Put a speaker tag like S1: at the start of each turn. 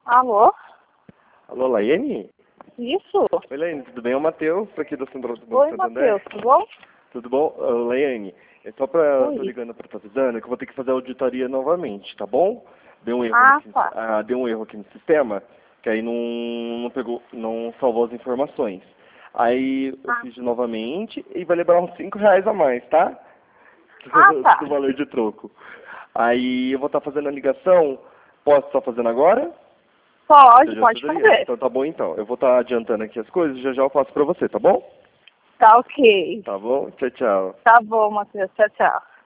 S1: Alô?
S2: Alô, Laiane?
S1: Isso?
S2: Oi, Laiane, tudo bem? É o Matheus, aqui da Central do Banco
S1: Oi,
S2: Santander.
S1: Matheus, tudo bom?
S2: Tudo bom? Laiane, é só pra...
S1: Oi.
S2: Tô ligando pra estar avisando que eu vou ter que fazer a auditoria novamente, tá bom? Deu um erro,
S1: Tá.
S2: deu um erro aqui no sistema, que aí não pegou, não salvou as informações. Aí eu fiz novamente e vai levar uns R$ 5 a mais, tá?
S1: Tá.
S2: Do valor de troco. Aí eu vou estar fazendo a ligação. Posso estar fazendo agora?
S1: Pode,
S2: Seja
S1: pode
S2: assessoria.
S1: fazer.
S2: Então tá bom então. Eu vou estar adiantando aqui as coisas e já eu faço pra você, tá bom?
S1: Tá ok.
S2: Tá bom? Tchau, tchau.
S1: Tá bom, Matheus. Tchau, tchau.